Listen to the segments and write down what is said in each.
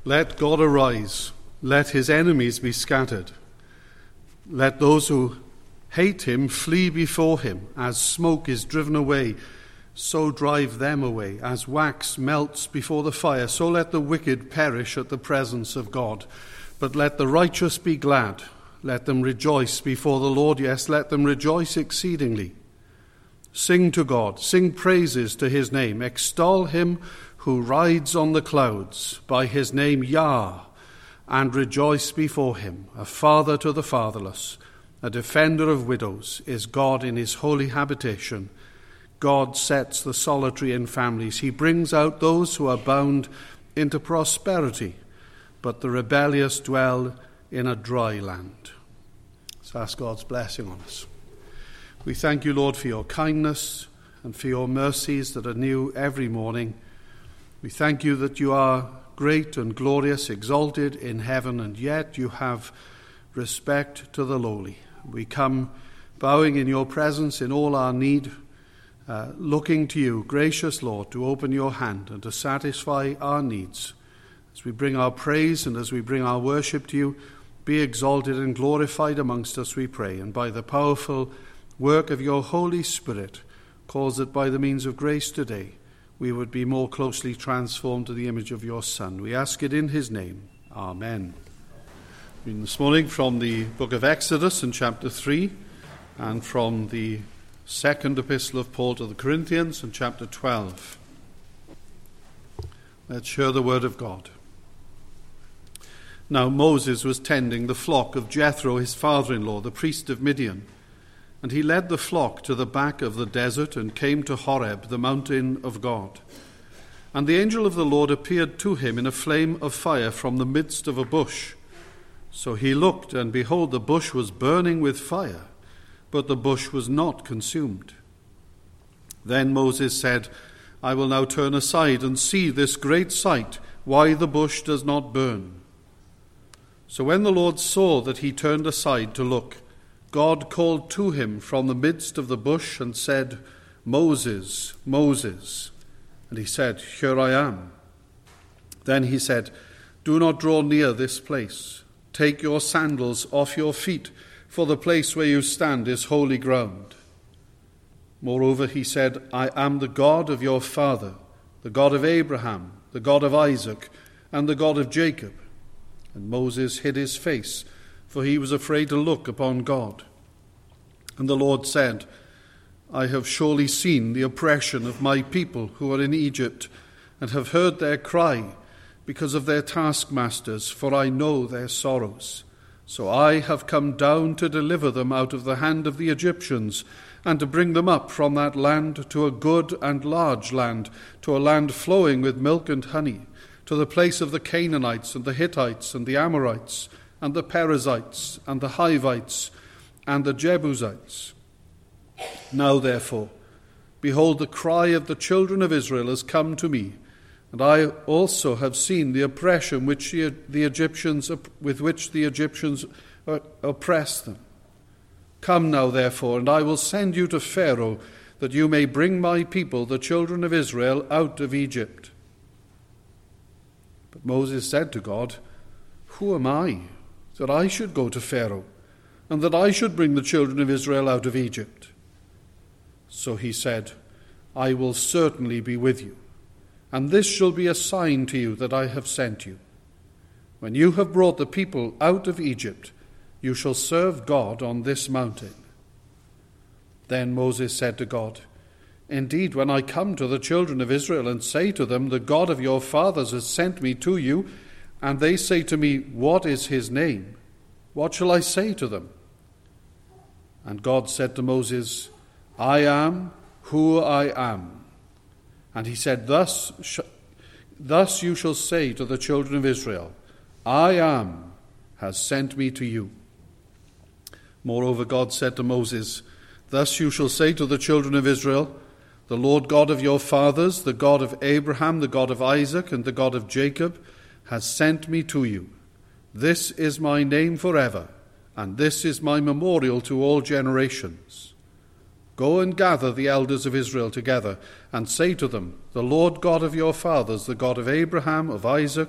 Let God arise. Let his enemies be scattered. Let those who hate him flee before him. As smoke is driven away, so drive them away. As wax melts before the fire, so let the wicked perish at the presence of God. But let the righteous be glad. Let them rejoice before the Lord. Yes, let them rejoice exceedingly. Sing to God. Sing praises to his name. Extol him who rides on the clouds. By his name Yah, and rejoice before him. A father to the fatherless, a defender of widows, is God in his holy habitation. God sets the solitary in families. He brings out those who are bound into prosperity, but the rebellious dwell in a dry land. Let's ask God's blessing on us. We thank you, Lord, for your kindness and for your mercies that are new every morning. We thank you that you are great and glorious, exalted in heaven, and yet you have respect to the lowly. We come bowing in your presence in all our need, looking to you, gracious Lord, to open your hand and to satisfy our needs. As we bring our praise and as we bring our worship to you, be exalted and glorified amongst us, we pray, and by the powerful work of your Holy Spirit, cause that by the means of grace today, we would be more closely transformed to the image of your Son. We ask it in his name. Amen. Reading this morning from the book of Exodus in chapter 3, and from the second epistle of Paul to the Corinthians in chapter 12. Let's hear the word of God. Now Moses was tending the flock of Jethro, his father-in-law, the priest of Midian. And he led the flock to the back of the desert and came to Horeb, the mountain of God. And the angel of the Lord appeared to him in a flame of fire from the midst of a bush. So he looked, and behold, the bush was burning with fire, but the bush was not consumed. Then Moses said, I will now turn aside and see this great sight, why the bush does not burn. So when the Lord saw that he turned aside to look, God called to him from the midst of the bush and said, Moses, Moses. And he said, Here I am. Then he said, Do not draw near this place. Take your sandals off your feet, for the place where you stand is holy ground. Moreover, he said, I am the God of your father, the God of Abraham, the God of Isaac, and the God of Jacob. And Moses hid his face, for he was afraid to look upon God. And the Lord said, I have surely seen the oppression of my people who are in Egypt, and have heard their cry because of their taskmasters, for I know their sorrows. So I have come down to deliver them out of the hand of the Egyptians, and to bring them up from that land to a good and large land, to a land flowing with milk and honey, to the place of the Canaanites and the Hittites and the Amorites, and the Perizzites, and the Hivites, and the Jebusites. Now therefore, behold, the cry of the children of Israel has come to me, and I also have seen the oppression with which the Egyptians oppress them. Come now therefore, and I will send you to Pharaoh, that you may bring my people, the children of Israel, out of Egypt. But Moses said to God, Who am I, that I should go to Pharaoh, and that I should bring the children of Israel out of Egypt? So he said, I will certainly be with you, and this shall be a sign to you that I have sent you. When you have brought the people out of Egypt, you shall serve God on this mountain. Then Moses said to God, Indeed, when I come to the children of Israel and say to them, The God of your fathers has sent me to you, and they say to me, What is his name? What shall I say to them? And God said to Moses, I am who I am. And he said, Thus you shall say to the children of Israel, I am has sent me to you. Moreover, God said to Moses, Thus you shall say to the children of Israel, The Lord God of your fathers, the God of Abraham, the God of Isaac, and the God of Jacob, has sent me to you. This is my name forever, and this is my memorial to all generations. Go and gather the elders of Israel together, and say to them, The Lord God of your fathers, the God of Abraham, of Isaac,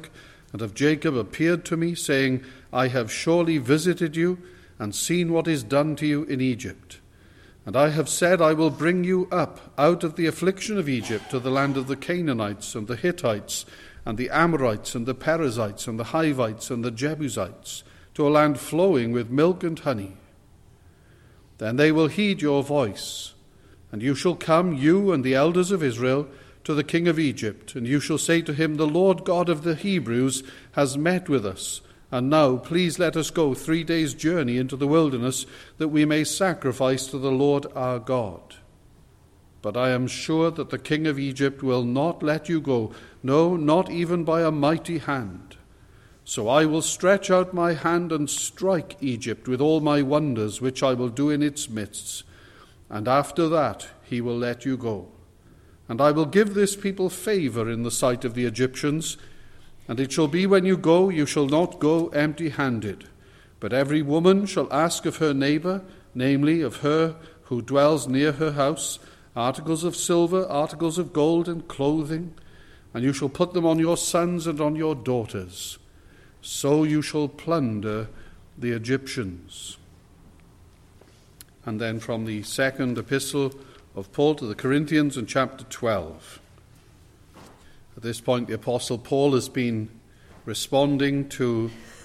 And of Jacob appeared to me, saying, I have surely visited you, and seen what is done to you in Egypt. And I have said, I will bring you up out of the affliction of Egypt to the land of the Canaanites, and the Hittites, and the Amorites, and the Perizzites, and the Hivites, and the Jebusites, to a land flowing with milk and honey. Then they will heed your voice, and you shall come, you and the elders of Israel, to the king of Egypt, and you shall say to him, The Lord God of the Hebrews has met with us, and now please let us go 3 days' journey into the wilderness, that we may sacrifice to the Lord our God. But I am sure that the king of Egypt will not let you go, no, not even by a mighty hand. So I will stretch out my hand and strike Egypt with all my wonders, which I will do in its midst, and after that he will let you go. And I will give this people favor in the sight of the Egyptians. And it shall be when you go, you shall not go empty-handed. But every woman shall ask of her neighbor, namely of her who dwells near her house, articles of silver, articles of gold, and clothing. And you shall put them on your sons and on your daughters. So you shall plunder the Egyptians. And then from the second epistle of Paul to the Corinthians in chapter 12. At this point, the Apostle Paul has been responding to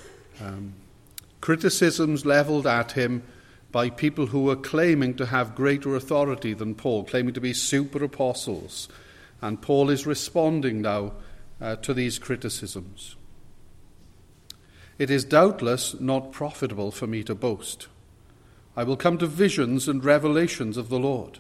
criticisms levelled at him by people who were claiming to have greater authority than Paul, claiming to be super apostles. And Paul is responding now to these criticisms. It is doubtless not profitable for me to boast. I will come to visions and revelations of the Lord.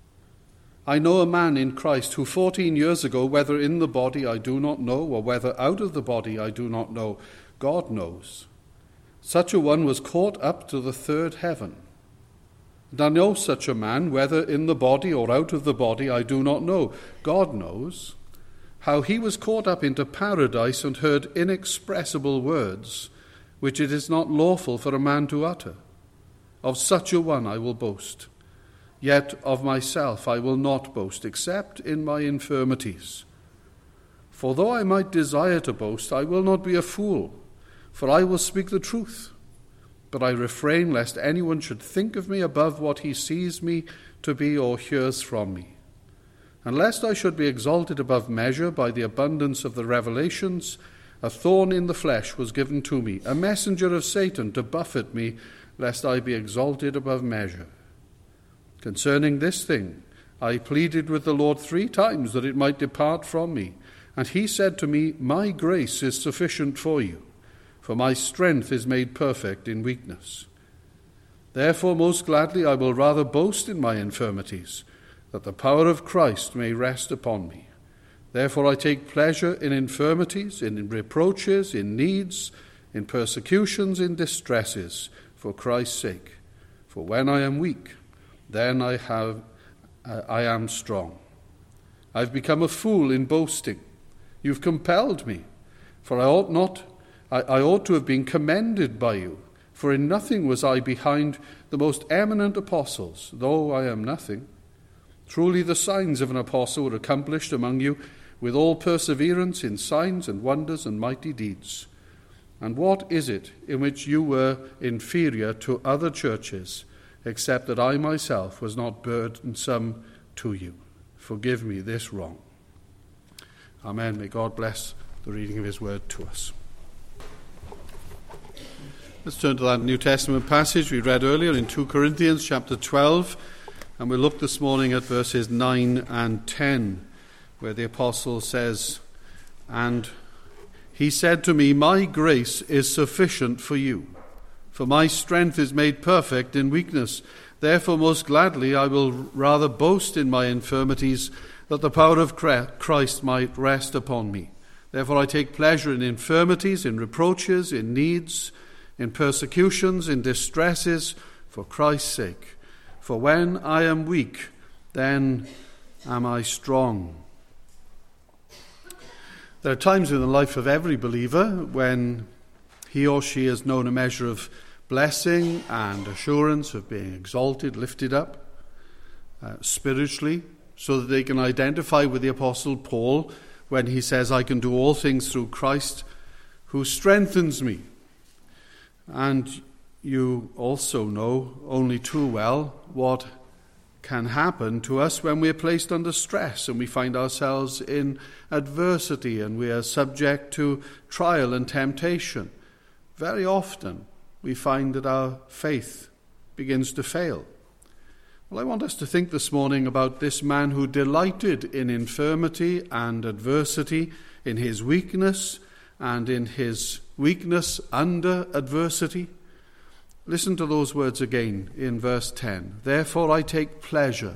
I know a man in Christ who 14 years ago, whether in the body I do not know, or whether out of the body I do not know, God knows. Such a one was caught up to the third heaven. And I know such a man, whether in the body or out of the body I do not know, God knows, how he was caught up into paradise and heard inexpressible words, which it is not lawful for a man to utter. Of such a one I will boast. Yet of myself I will not boast, except in my infirmities. For though I might desire to boast, I will not be a fool, for I will speak the truth. But I refrain lest anyone should think of me above what he sees me to be or hears from me. And lest I should be exalted above measure by the abundance of the revelations, a thorn in the flesh was given to me, a messenger of Satan to buffet me, lest I be exalted above measure. Concerning this thing, I pleaded with the Lord 3 times that it might depart from me. And he said to me, My grace is sufficient for you, for my strength is made perfect in weakness. Therefore, most gladly I will rather boast in my infirmities, that the power of Christ may rest upon me. Therefore I take pleasure in infirmities, in reproaches, in needs, in persecutions, in distresses, for Christ's sake. For when I am weak, then I am strong. I've become a fool in boasting. You've compelled me, for I ought to have been commended by you. For in nothing was I behind the most eminent apostles, though I am nothing. Truly the signs of an apostle were accomplished among you, with all perseverance in signs and wonders and mighty deeds. And what is it in which you were inferior to other churches, except that I myself was not burdensome to you? Forgive me this wrong. Amen. May God bless the reading of his word to us. Let's turn to that New Testament passage we read earlier in 2 Corinthians chapter 12, and we'll look this morning at verses 9 and 10, where the apostle says, And he said to me, My grace is sufficient for you, for my strength is made perfect in weakness. Therefore most gladly I will rather boast in my infirmities, that the power of Christ might rest upon me. Therefore I take pleasure in infirmities, in reproaches, in needs, in persecutions, in distresses, for Christ's sake. For when I am weak, then am I strong. There are times in the life of every believer when he or she has known a measure of blessing and assurance of being exalted, lifted up spiritually, so that they can identify with the Apostle Paul when he says, I can do all things through Christ who strengthens me. And you also know only too well what can happen to us when we are placed under stress and we find ourselves in adversity and we are subject to trial and temptation. Very often we find that our faith begins to fail. Well, I want us to think this morning about this man who delighted in infirmity and adversity, in his weakness and in his weakness under adversity. Listen to those words again in verse 10. Therefore I take pleasure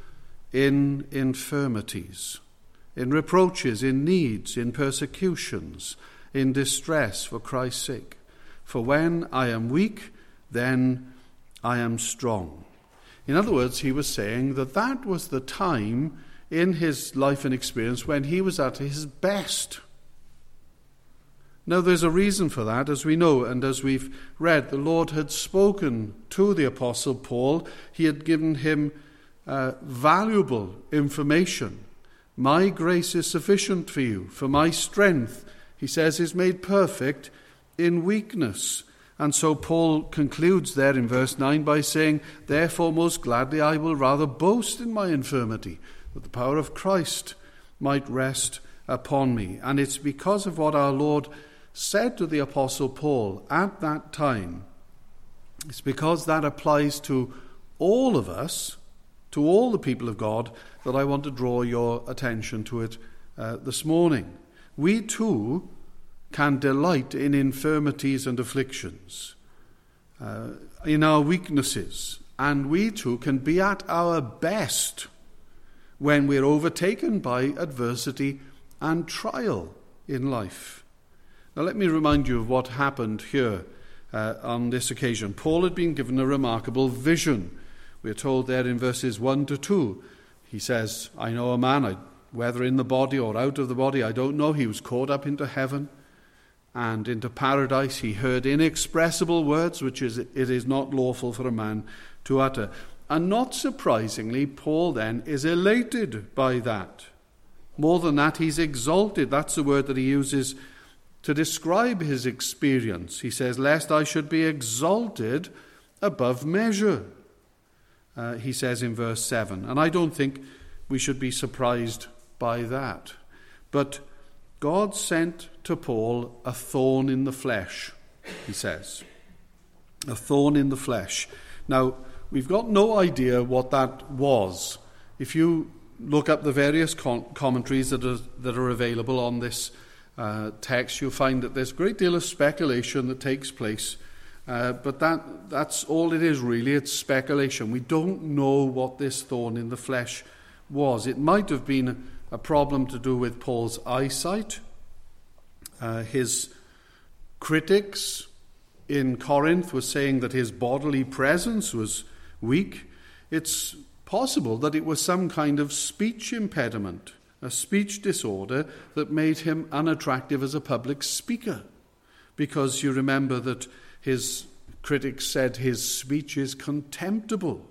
in infirmities, in reproaches, in needs, in persecutions, in distress for Christ's sake. For when I am weak, then I am strong. In other words, he was saying that was the time in his life and experience when he was at his best. Now, there's a reason for that, as we know, and as we've read, the Lord had spoken to the Apostle Paul. He had given him valuable information. My grace is sufficient for you, for my strength, he says, is made perfect in weakness. And so Paul concludes there in verse 9 by saying, therefore most gladly I will rather boast in my infirmity, that the power of Christ might rest upon me. And it's because of what our Lord said to the Apostle Paul at that time. It's because that applies to all of us, to all the people of God, that I want to draw your attention to it this morning. We too can delight in infirmities and afflictions, in our weaknesses, and we too can be at our best when we're overtaken by adversity and trial in life. Now let me remind you of what happened here on this occasion. Paul had been given a remarkable vision. We're told there in verses 1 to 2. He says, I know a man, whether in the body or out of the body, I don't know. He was caught up into heaven and into paradise. He heard inexpressible words, which it is not lawful for a man to utter. And not surprisingly, Paul then is elated by that. More than that, he's exalted. That's the word that he uses to describe his experience. He says, lest I should be exalted above measure. He says in verse 7. And I don't think we should be surprised by that. But God sent to Paul a thorn in the flesh, he says. A thorn in the flesh. Now, we've got no idea what that was. If you look up the various commentaries that are available on this text, you'll find that there's a great deal of speculation that takes place. But that's all it is, really. It's speculation. We don't know what this thorn in the flesh was. It might have been a problem to do with Paul's eyesight. His critics in Corinth were saying that his bodily presence was weak. It's possible that it was some kind of speech impediment, a speech disorder that made him unattractive as a public speaker. Because you remember that his critics said his speech is contemptible.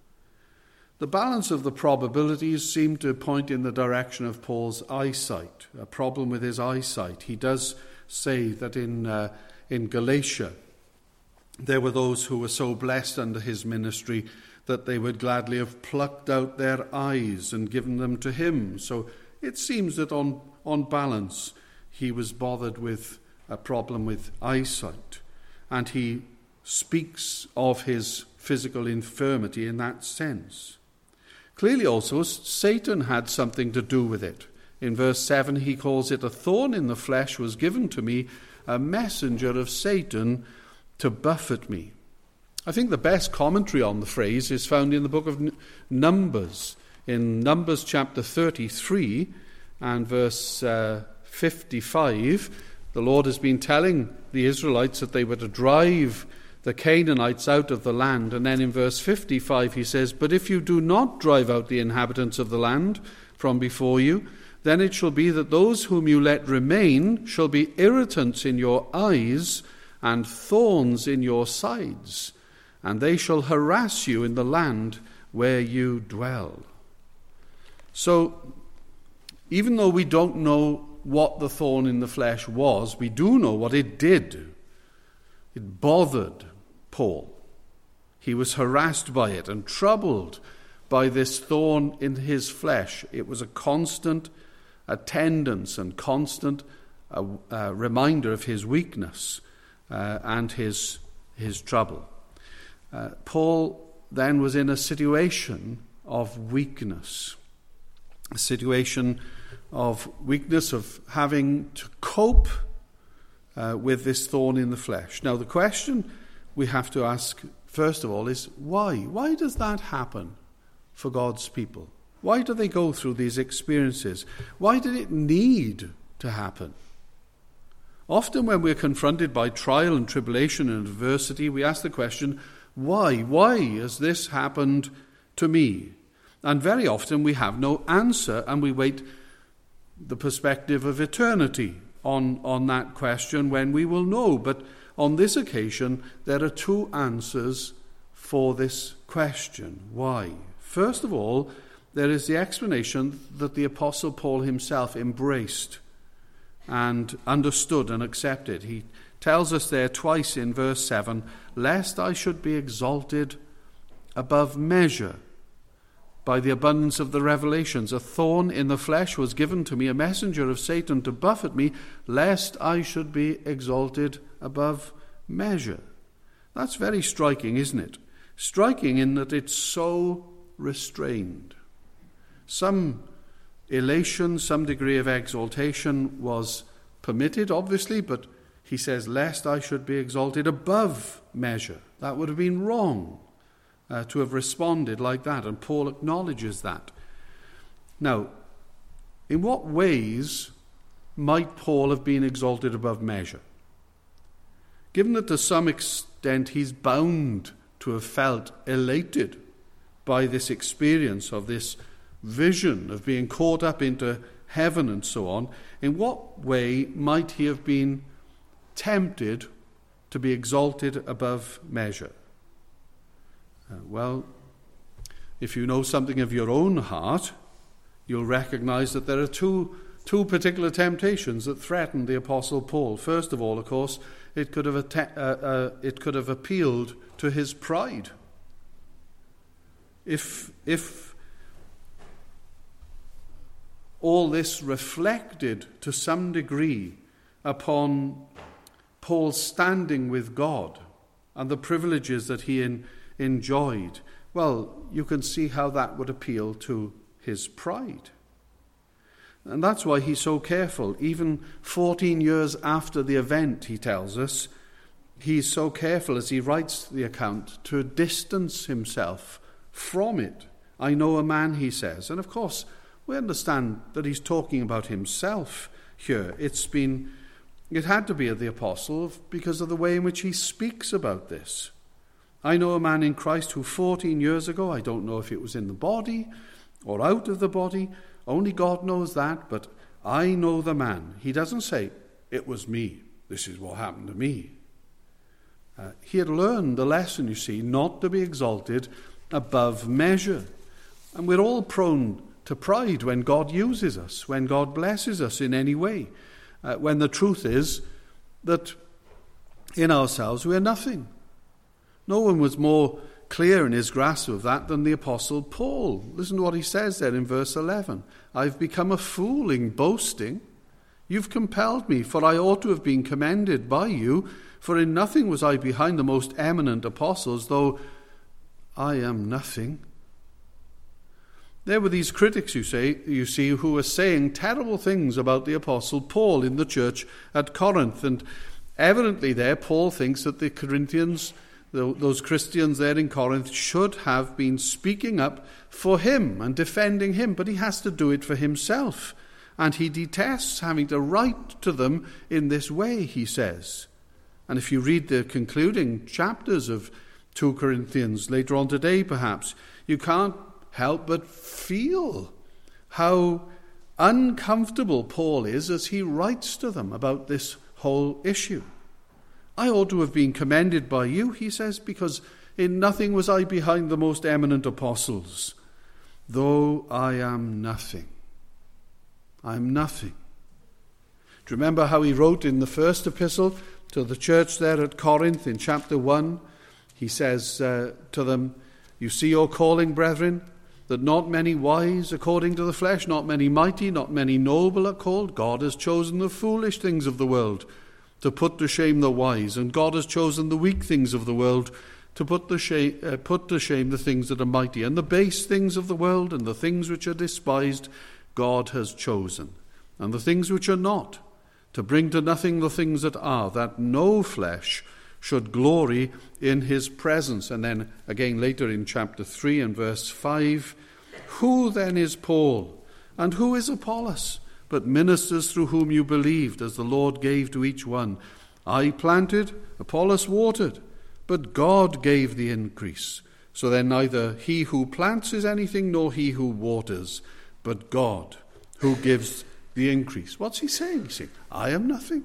The balance of the probabilities seem to point in the direction of Paul's eyesight, a problem with his eyesight. He does say that in Galatia there were those who were so blessed under his ministry that they would gladly have plucked out their eyes and given them to him. So it seems that on balance he was bothered with a problem with eyesight. And he speaks of his physical infirmity in that sense. Clearly also, Satan had something to do with it. In verse 7, he calls it, a thorn in the flesh was given to me, a messenger of Satan to buffet me. I think the best commentary on the phrase is found in the book of Numbers. In Numbers chapter 33 and verse 55, the Lord has been telling the Israelites that they were to drive the Canaanites out of the land. And then in verse 55 he says, but if you do not drive out the inhabitants of the land from before you, then it shall be that those whom you let remain shall be irritants in your eyes and thorns in your sides, and they shall harass you in the land where you dwell. So, even though we don't know what the thorn in the flesh was. We do know what it did. It bothered Paul. He was harassed by it and troubled by this thorn in his flesh. It was a constant attendance and constant reminder of his weakness and his trouble. Paul then was in a situation of weakness, of having to cope with this thorn in the flesh. Now, the question we have to ask, first of all, is why? Why does that happen for God's people? Why do they go through these experiences? Why did it need to happen? Often when we're confronted by trial and tribulation and adversity, we ask the question, why? Why has this happened to me? And very often we have no answer, and we wait the perspective of eternity on that question when we will know. But on this occasion, there are two answers for this question. Why? First of all, there is the explanation that the Apostle Paul himself embraced and understood and accepted. He tells us there twice in verse 7, lest I should be exalted above measure by the abundance of the revelations. A thorn in the flesh was given to me, a messenger of Satan to buffet me, lest I should be exalted above measure. That's very striking, isn't it? Striking in that it's so restrained. Some elation, some degree of exaltation was permitted, obviously, but he says, lest I should be exalted above measure. That would have been wrong to have responded like that, and Paul acknowledges that. Now, in what ways might Paul have been exalted above measure? Given that to some extent he's bound to have felt elated by this experience of this vision of being caught up into heaven and so on, in what way might he have been tempted to be exalted above measure? Well, if you know something of your own heart, you'll recognize that there are two particular temptations that threaten the Apostle Paul. First of all, of course, it could have appealed to his pride. If all this reflected to some degree upon Paul's standing with God and the privileges that he enjoyed, well, you can see how that would appeal to his pride. And that's why he's so careful. Even 14 years after the event, he tells us, he's so careful as he writes the account to distance himself from it. I know a man, he says. And of course, we understand that he's talking about himself here. It had to be of the apostle because of the way in which he speaks about this. I know a man in Christ who 14 years ago, I don't know if it was in the body or out of the body, only God knows that, but I know the man. He doesn't say, it was me, this is what happened to me. He had learned the lesson, you see, not to be exalted above measure. And we're all prone to pride when God uses us, when God blesses us in any way, when the truth is that in ourselves we are nothing. No one was more clear in his grasp of that than the Apostle Paul. Listen to what he says there in verse 11. I've become a fool in boasting. You've compelled me, for I ought to have been commended by you, for in nothing was I behind the most eminent apostles, though I am nothing. There were these critics, you see, who were saying terrible things about the Apostle Paul in the church at Corinth. And evidently there, Paul thinks that the Corinthians, those Christians there in Corinth, should have been speaking up for him and defending him. But he has to do it for himself. And he detests having to write to them in this way, he says. And if you read the concluding chapters of 2 Corinthians later on today, perhaps, you can't help but feel how uncomfortable Paul is as he writes to them about this whole issue. I ought to have been commended by you, he says, because in nothing was I behind the most eminent apostles, though I am nothing. I am nothing. Do you remember how he wrote in the first epistle to the church there at Corinth in chapter 1? He says to them, "You see your calling, brethren, that not many wise according to the flesh, not many mighty, not many noble are called. God has chosen the foolish things of the world to put to shame the wise, and God has chosen the weak things of the world to put to shame the things that are mighty. And the base things of the world and the things which are despised God has chosen, and the things which are not, to bring to nothing the things that are, that no flesh should glory in his presence." And then again later in chapter 3 and verse 5, "Who then is Paul, and who is Apollos, but ministers through whom you believed, as the Lord gave to each one? I planted, Apollos watered, but God gave the increase. So then neither he who plants is anything, nor he who waters, but God who gives the increase." What's he saying? He's saying, I am nothing.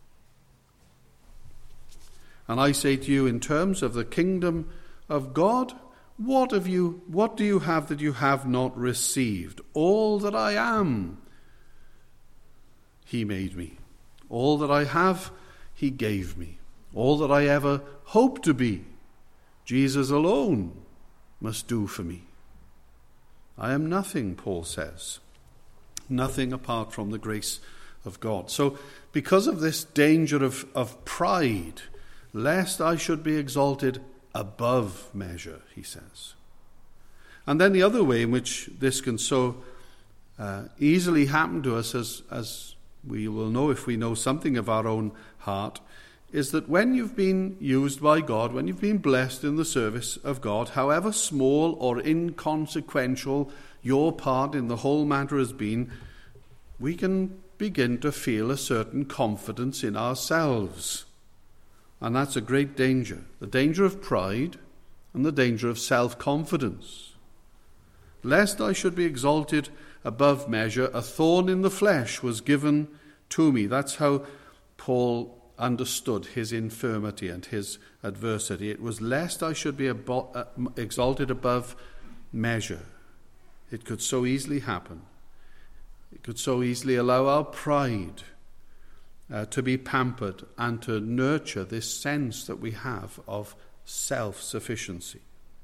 And I say to you, in terms of the kingdom of God, what do you have that you have not received? All that I am, he made me. All that I have, he gave me. All that I ever hope to be, Jesus alone must do for me. I am nothing, Paul says. Nothing apart from the grace of God. So because of this danger of pride, lest I should be exalted above measure, he says. And then the other way in which this can so easily happen to us, as we will know if we know something of our own heart, is that when you've been used by God, when you've been blessed in the service of God, however small or inconsequential your part in the whole matter has been, we can begin to feel a certain confidence in ourselves. And that's a great danger. The danger of pride and the danger of self-confidence. Lest I should be exalted above measure, a thorn in the flesh was given to me. That's how Paul understood his infirmity and his adversity. It was lest I should be exalted above measure. It could so easily happen. It could so easily allow our pride to be pampered and to nurture this sense that we have of self-sufficiency.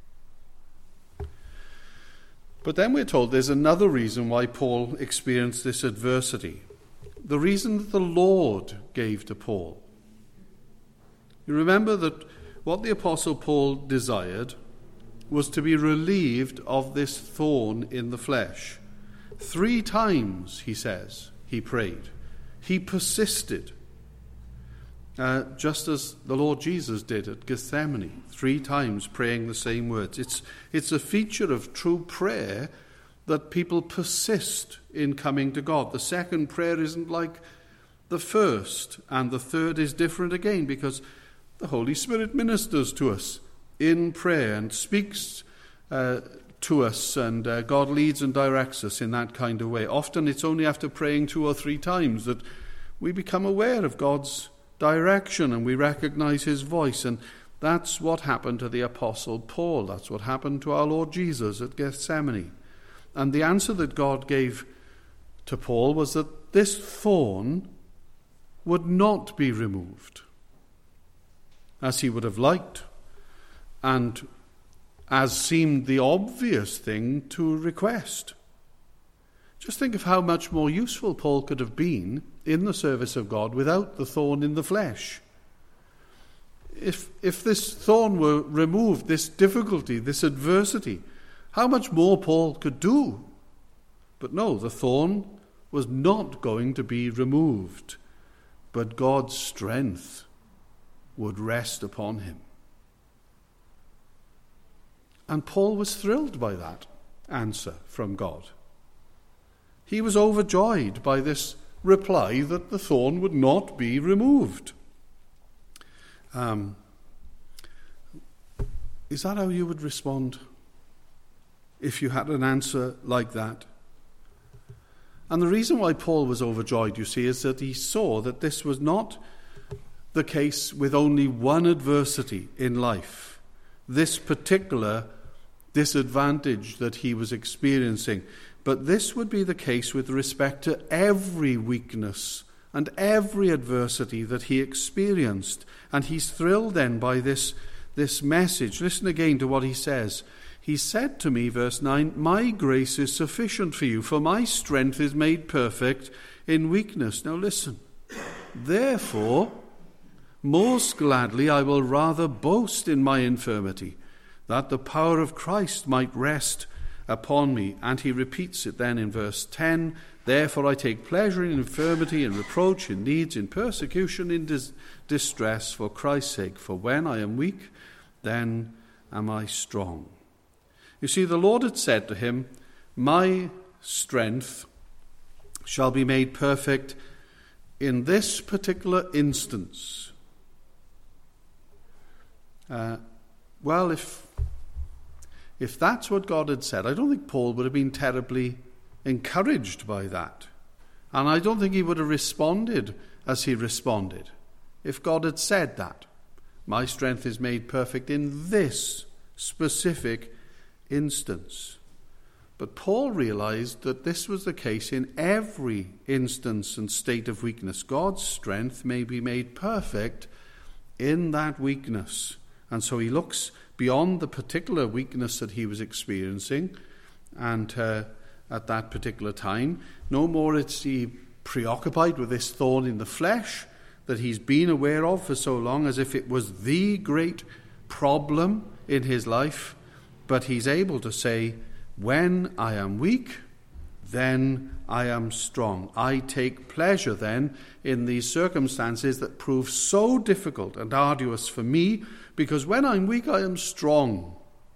But then we're told there's another reason why Paul experienced this adversity. The reason that the Lord gave to Paul. You remember that what the Apostle Paul desired was to be relieved of this thorn in the flesh. 3 times, he says, he prayed. He persisted, just as the Lord Jesus did at Gethsemane, 3 times praying the same words. It's a feature of true prayer that people persist in coming to God. The second prayer isn't like the first, and the third is different again, because the Holy Spirit ministers to us in prayer and speaks to us, and God leads and directs us in that kind of way. Often it's only after praying 2 or 3 times that we become aware of God's direction and we recognize his voice. And that's what happened to the Apostle Paul. That's what happened to our Lord Jesus at Gethsemane. And the answer that God gave to Paul was that this thorn would not be removed, as he would have liked, and as seemed the obvious thing to request. Just think of how much more useful Paul could have been in the service of God without the thorn in the flesh. If this thorn were removed, this difficulty, this adversity, how much more Paul could do. But no, the thorn was not going to be removed, but God's strength would rest upon him. And Paul was thrilled by that answer from God. He was overjoyed by this reply that the thorn would not be removed. Is that how you would respond if you had an answer like that? And the reason why Paul was overjoyed, you see, is that he saw that this was not the case with only one adversity in life, this particular disadvantage that he was experiencing, but this would be the case with respect to every weakness and every adversity that he experienced. And he's thrilled then by this message. Listen again to what he says. He said to me, verse 9, "My grace is sufficient for you, for my strength is made perfect in weakness." Now listen. "Therefore, most gladly I will rather boast in my infirmity, that the power of Christ might rest upon me." And he repeats it then in verse 10, "Therefore I take pleasure in infirmity, in reproach, in needs, in persecution, in distress, for Christ's sake. For when I am weak, then am I strong." You see, the Lord had said to him, "My strength shall be made perfect in this particular instance." Well, if that's what God had said, I don't think Paul would have been terribly encouraged by that. And I don't think he would have responded as he responded if God had said that. My strength is made perfect in this specific instance. But Paul realized that this was the case in every instance and state of weakness. God's strength may be made perfect in that weakness. And so he looks beyond the particular weakness that he was experiencing and at that particular time. No more is he preoccupied with this thorn in the flesh that he's been aware of for so long, as if it was the great problem in his life. But he's able to say, when I am weak, then I am strong. I take pleasure then in these circumstances that prove so difficult and arduous for me, because when I'm weak, I am strong.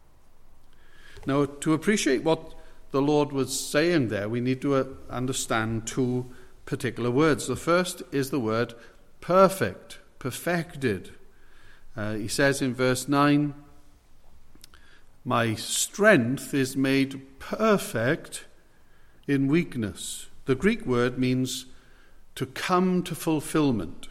Now, to appreciate what the Lord was saying there, we need to understand two particular words. The first is the word perfect, perfected. He says in verse 9, "My strength is made perfect in weakness." The Greek word means to come to fulfillment,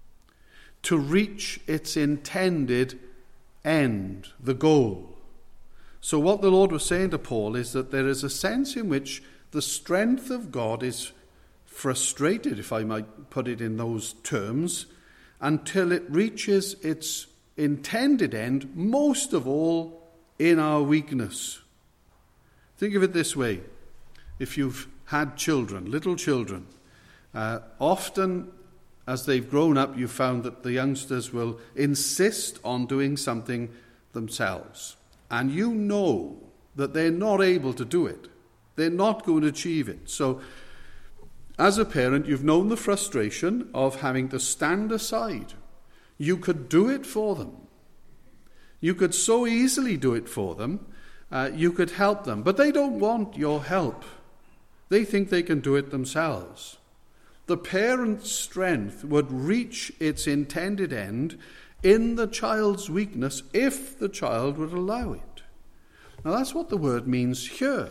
to reach its intended end, the goal. So what the Lord was saying to Paul is that there is a sense in which the strength of God is frustrated, if I might put it in those terms, until it reaches its intended end, most of all in our weakness. Think of it this way. If you've had children, little children, often as they've grown up, you've found that the youngsters will insist on doing something themselves. And you know that they're not able to do it. They're not going to achieve it. So, as a parent, you've known the frustration of having to stand aside. You could do it for them. You could so easily do it for them. You could help them. But they don't want your help. They think they can do it themselves. The parent's strength would reach its intended end in the child's weakness if the child would allow it. Now that's what the word means here.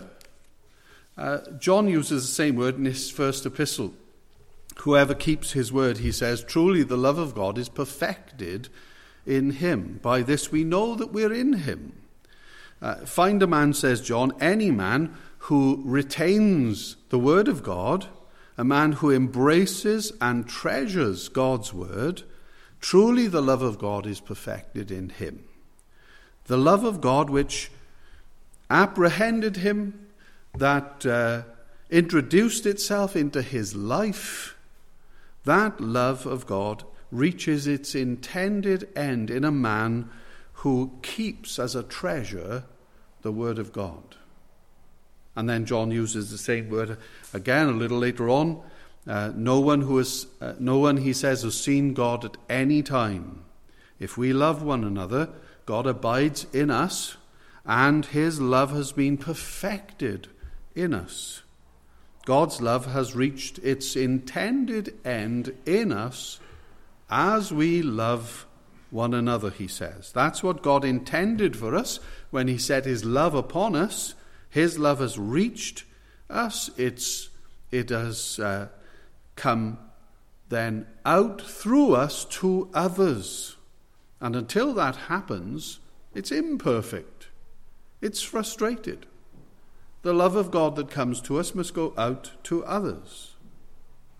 John uses the same word in his first epistle. Whoever keeps his word, he says, truly the love of God is perfected in him. By this we know that we're in him. Find a man, says John, any man who retains the word of God, a man who embraces and treasures God's word, truly the love of God is perfected in him. The love of God which apprehended him, that introduced itself into his life, that love of God reaches its intended end in a man who keeps as a treasure the word of God. And then John uses the same word again a little later on. No one, he says, has seen God at any time. If we love one another, God abides in us, and his love has been perfected in us. God's love has reached its intended end in us as we love one another, he says. That's what God intended for us when he set his love upon us. His love has reached us. It has come then out through us to others. And until that happens, it's imperfect. It's frustrated. The love of God that comes to us must go out to others.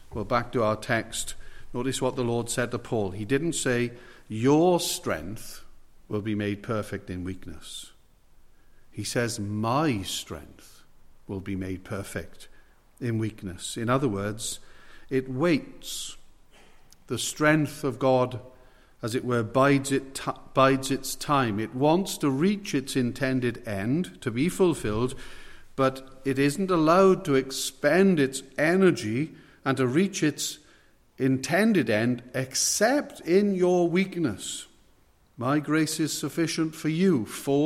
Well, back to our text. Notice what the Lord said to Paul. He didn't say, your strength will be made perfect in weakness. He says, my strength will be made perfect in weakness. In other words, it waits. The strength of God, as it were, bides its time. It wants to reach its intended end, to be fulfilled, but it isn't allowed to expend its energy and to reach its intended end except in your weakness. My grace is sufficient for you,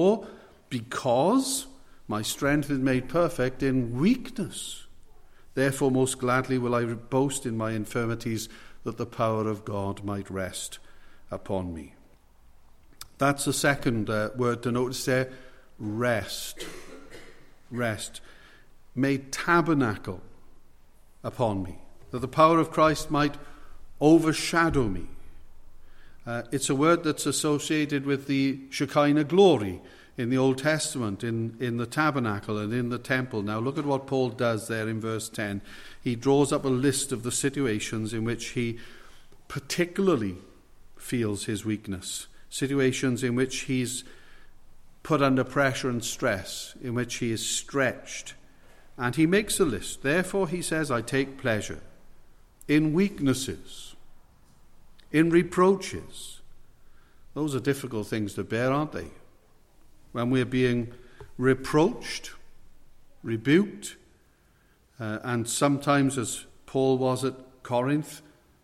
because my strength is made perfect in weakness. Therefore, most gladly will I boast in my infirmities, that the power of God might rest upon me. That's the second word to notice there, rest. Rest. May tabernacle upon me, that the power of Christ might overshadow me. It's a word that's associated with the Shekinah glory in the Old Testament, in the tabernacle and in the temple. Now look at what Paul does there in verse 10. He draws up a list of the situations in which he particularly feels his weakness, situations in which he's put under pressure and stress, in which he is stretched. And he makes a list. Therefore, he says, I take pleasure in weaknesses, in reproaches. Those are difficult things to bear, aren't they? When we're being reproached, rebuked, and sometimes, as Paul was at Corinth,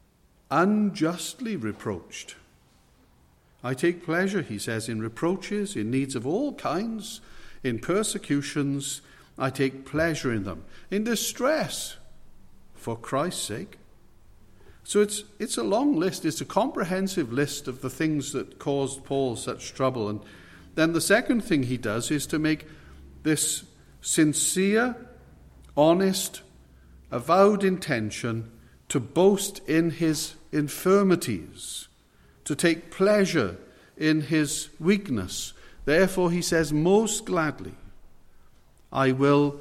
unjustly reproached. I take pleasure, he says, in reproaches, in needs of all kinds, in persecutions. I take pleasure in them, in distress, for Christ's sake. So it's a long list. It's a comprehensive list of the things that caused Paul such trouble. And then the second thing he does is to make this sincere, honest, avowed intention to boast in his infirmities, to take pleasure in his weakness. Therefore, he says, most gladly, I will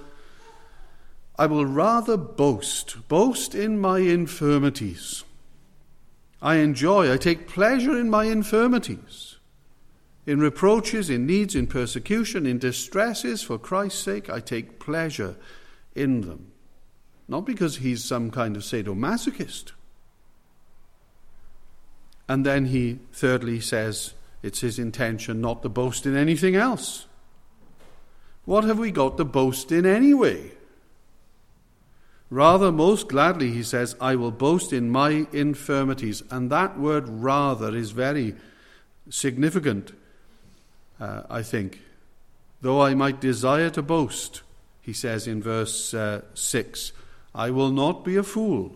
rather boast in my infirmities. I take pleasure in my infirmities, in reproaches, in needs, in persecution, in distresses, for Christ's sake, I take pleasure in them. Not because he's some kind of sadomasochist. And then he thirdly says it's his intention not to boast in anything else. What have we got to boast in anyway? Rather, most gladly, he says, I will boast in my infirmities. And that word rather is very significant, I think. Though I might desire to boast, he says in verse 6, I will not be a fool.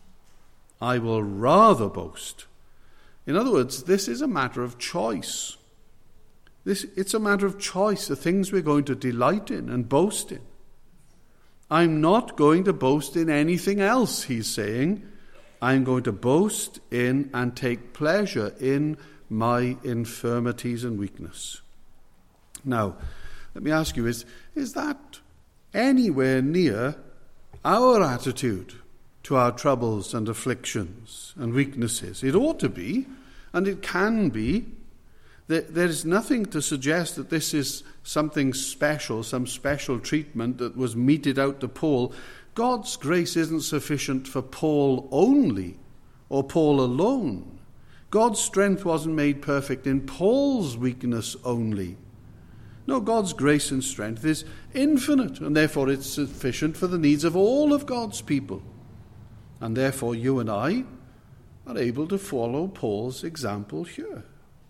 I will rather boast. In other words, this is a matter of choice. It's a matter of choice, the things we're going to delight in and boast in. I'm not going to boast in anything else, he's saying. I'm going to boast in and take pleasure in my infirmities and weakness. Now, let me ask you, is that anywhere near our attitude to our troubles and afflictions and weaknesses? It ought to be, and it can be. There is nothing to suggest that this is something special, some special treatment that was meted out to Paul. God's grace isn't sufficient for Paul only, or Paul alone. God's strength wasn't made perfect in Paul's weakness only. No, God's grace and strength is infinite, and therefore it's sufficient for the needs of all of God's people. And therefore you and I are able to follow Paul's example here.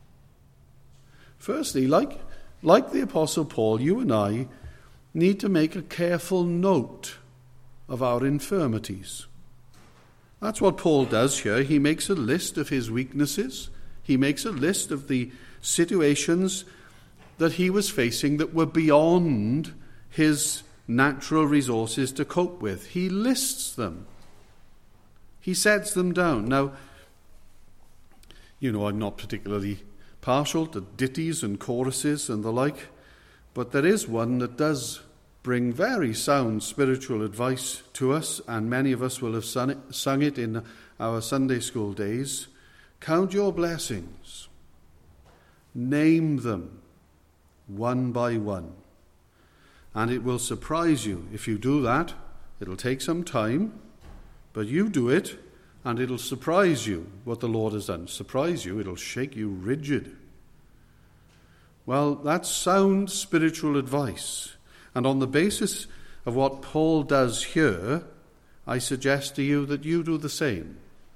Firstly, like the Apostle Paul, you and I need to make a careful note of our infirmities. That's what Paul does here. He makes a list of his weaknesses. He makes a list of the situations that he was facing that were beyond his natural resources to cope with. He lists them. He sets them down. Now, you know, I'm not particularly partial to ditties and choruses and the like, but there is one that does bring very sound spiritual advice to us, and many of us will have sung it in our Sunday school days. Count your blessings. Name them one by one. And it will surprise you. If you do that, it'll take some time, but you do it, and it'll surprise you what the Lord has done. Surprise you, it'll shake you rigid. Well, that's sound spiritual advice. And on the basis of what Paul does here, I suggest to you that you do the same.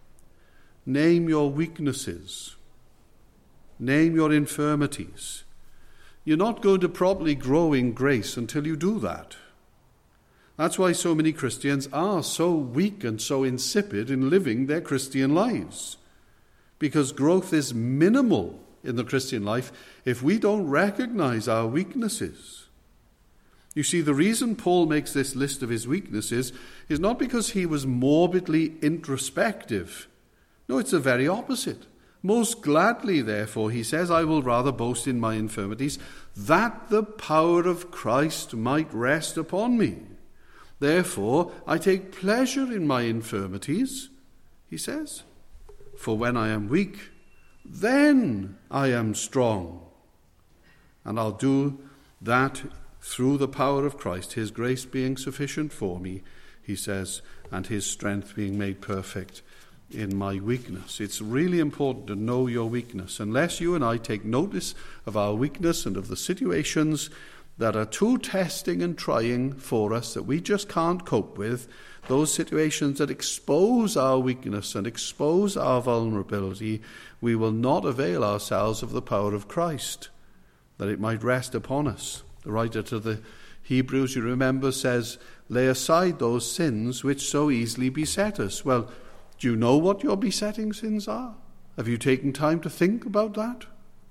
Name your weaknesses. Name your infirmities. You're not going to properly grow in grace until you do that. That's why so many Christians are so weak and so insipid in living their Christian lives. Because growth is minimal in the Christian life if we don't recognize our weaknesses. You see, the reason Paul makes this list of his weaknesses is not because he was morbidly introspective. No, it's the very opposite. Most gladly, therefore, he says, I will rather boast in my infirmities, that the power of Christ might rest upon me. Therefore, I take pleasure in my infirmities, he says. For when I am weak, then I am strong. And I'll do that through the power of Christ, his grace being sufficient for me, he says, and his strength being made perfect in my weakness. It's really important to know your weakness. Unless you and I take notice of our weakness and of the situations that are too testing and trying for us, that we just can't cope with, those situations that expose our weakness and expose our vulnerability, we will not avail ourselves of the power of Christ, that it might rest upon us. The writer to the Hebrews, you remember, says, lay aside those sins which so easily beset us. Well, do you know what your besetting sins are? Have you taken time to think about that?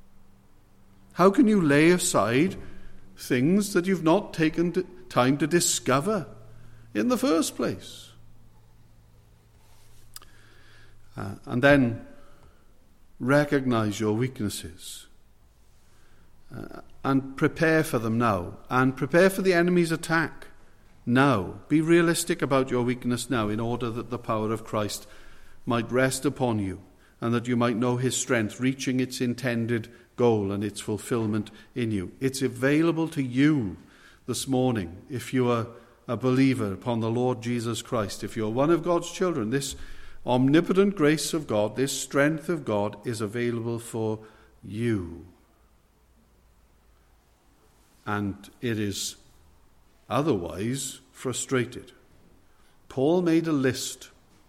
How can you lay aside things that you've not taken time to discover in the first place? And then recognize your weaknesses and prepare for them now, and prepare for the enemy's attack now. Be realistic about your weakness now, in order that the power of Christ might rest upon you, and that you might know his strength reaching its intended goal and its fulfillment in you. It's available to you this morning if you are a believer upon the Lord Jesus Christ. If you're one of God's children, this omnipotent grace of God, this strength of God is available for you. And it is otherwise frustrated. Paul made a list,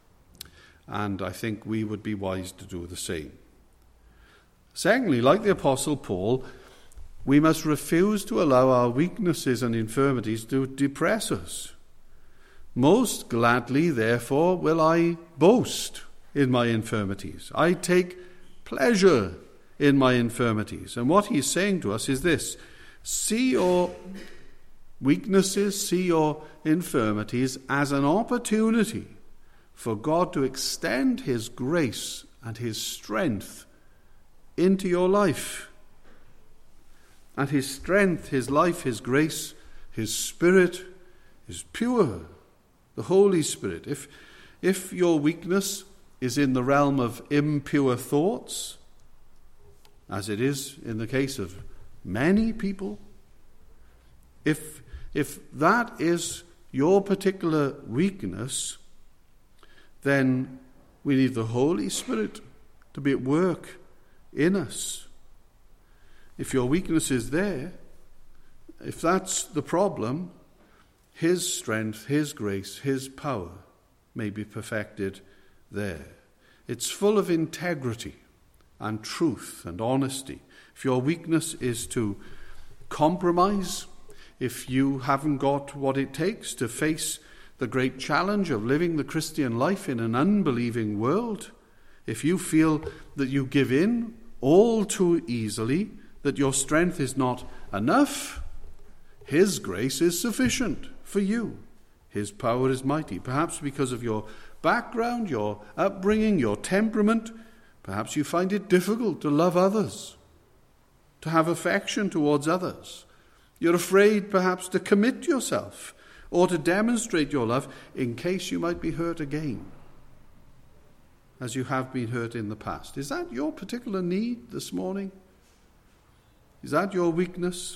and I think we would be wise to do the same. Secondly, like the Apostle Paul, we must refuse to allow our weaknesses and infirmities to depress us. Most gladly, therefore, will I boast in my infirmities. I take pleasure in my infirmities. And what he's saying to us is this: see your weaknesses, see your infirmities as an opportunity for God to extend his grace and his strength into your life. And his strength, his life, his grace, his Spirit is pure, the Holy Spirit. If your weakness is in the realm of impure thoughts, as it is in the case of many people, if that is your particular weakness, then we need the Holy Spirit to be at work in us. If your weakness is there, if that's the problem, his strength, his grace, his power may be perfected there. It's full of integrity and truth and honesty. If your weakness is to compromise, if you haven't got what it takes to face the great challenge of living the Christian life in an unbelieving world, if you feel that you give in all too easily, that your strength is not enough, his grace is sufficient for you. His power is mighty. Perhaps because of your background, your upbringing, your temperament, perhaps you find it difficult to love others, to have affection towards others. You're afraid perhaps to commit yourself or to demonstrate your love in case you might be hurt again, as you have been hurt in the past. Is that your particular need this morning? Is that your weakness?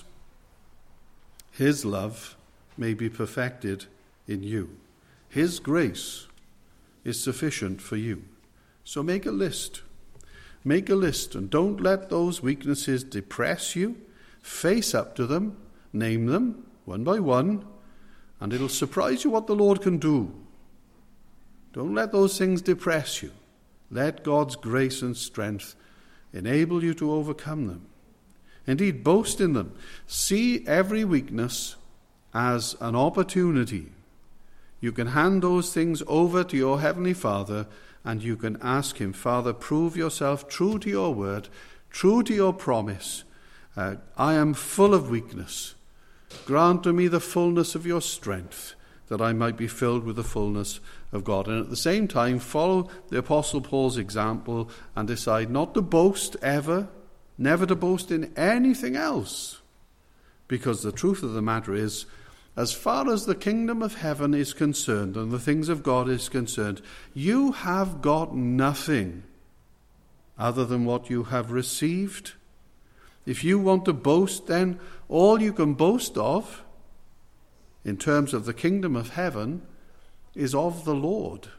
His love may be perfected in you. His grace is sufficient for you. So make a list. Make a list, and don't let those weaknesses depress you. Face up to them, name them one by one, and it'll surprise you what the Lord can do. Don't let those things depress you. Let God's grace and strength enable you to overcome them. Indeed, boast in them. See every weakness as an opportunity. You can hand those things over to your Heavenly Father, and you can ask Him, Father, prove yourself true to your word, true to your promise. I am full of weakness. Grant to me the fullness of your strength, that I might be filled with the fullness of God. And at the same time, follow the Apostle Paul's example and decide not to boast ever, never to boast in anything else. Because the truth of the matter is, as far as the kingdom of heaven is concerned and the things of God is concerned, you have got nothing other than what you have received. If you want to boast, then all you can boast of in terms of the kingdom of heaven is of the Lord.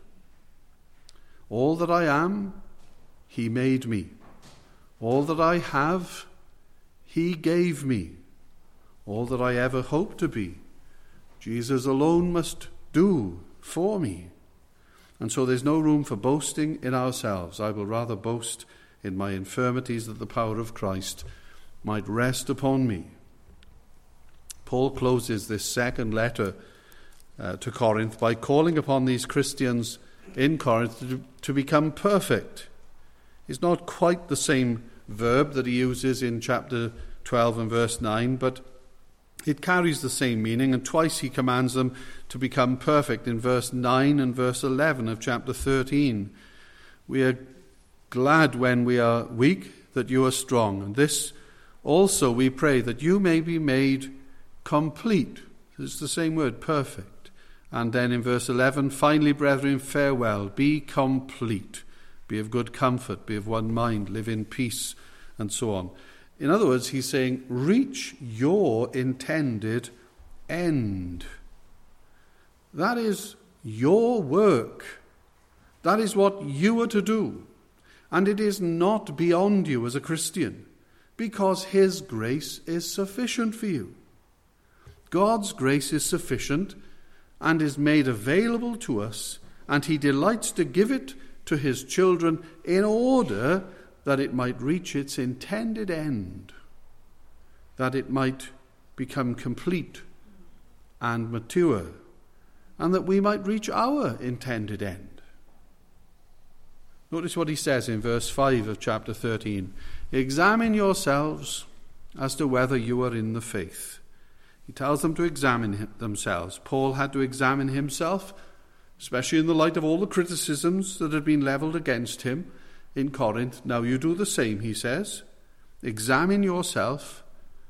All that I am, He made me. All that I have, He gave me. All that I ever hope to be, Jesus alone must do for me. And so there's no room for boasting in ourselves. I will rather boast in my infirmities, that the power of Christ might rest upon me. Paul closes this second letter to Corinth by calling upon these Christians in Corinth to become perfect. It's not quite the same verb that he uses in chapter 12 and verse 9, but it carries the same meaning, and twice he commands them to become perfect in verse 9 and verse 11 of chapter 13. We are glad when we are weak that you are strong, and this also we pray, that you may be made complete. It's the same word, perfect. And then in verse 11, finally, brethren, farewell, be complete, be of good comfort, be of one mind, live in peace, and so on. In other words, he's saying, reach your intended end. That is your work. That is what you are to do. And it is not beyond you as a Christian, because His grace is sufficient for you. God's grace is sufficient and is made available to us, and He delights to give it to His children in order that it might reach its intended end, that it might become complete and mature, and that we might reach our intended end. Notice what he says in verse 5 of chapter 13. Examine yourselves as to whether you are in the faith. He tells them to examine themselves. Paul had to examine himself, especially in the light of all the criticisms that had been levelled against him in Corinth. Now you do the same, he says. Examine yourself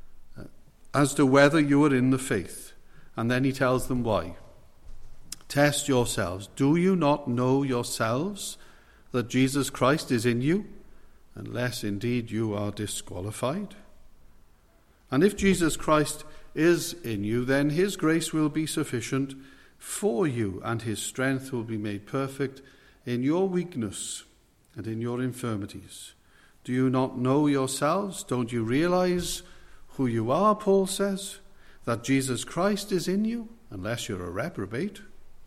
as to whether you are in the faith. And then he tells them why. Test yourselves. Do you not know yourselves that Jesus Christ is in you, unless indeed you are disqualified? And if Jesus Christ is in you, then His grace will be sufficient for you, and His strength will be made perfect in your weakness and in your infirmities. Do you not know yourselves? Don't you realize who you are, Paul says, that Jesus Christ is in you, unless you're a reprobate?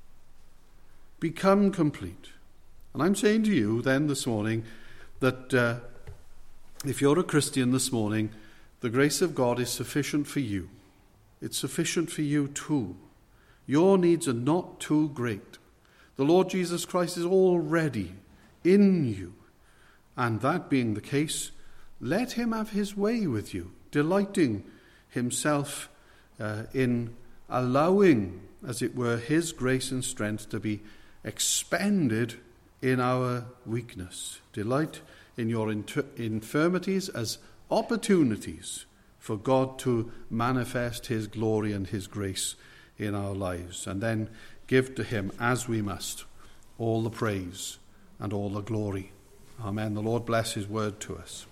Become complete. And I'm saying to you then this morning that if you're a Christian this morning, the grace of God is sufficient for you. It's sufficient for you too. Your needs are not too great. The Lord Jesus Christ is already in you. And that being the case, let Him have His way with you, delighting Himself in allowing, as it were, His grace and strength to be expended in our weakness. Delight in your infirmities as opportunities for God to manifest his glory and his grace in our lives, and then give to him, as we must, all the praise and all the glory. Amen. The Lord bless his word to us.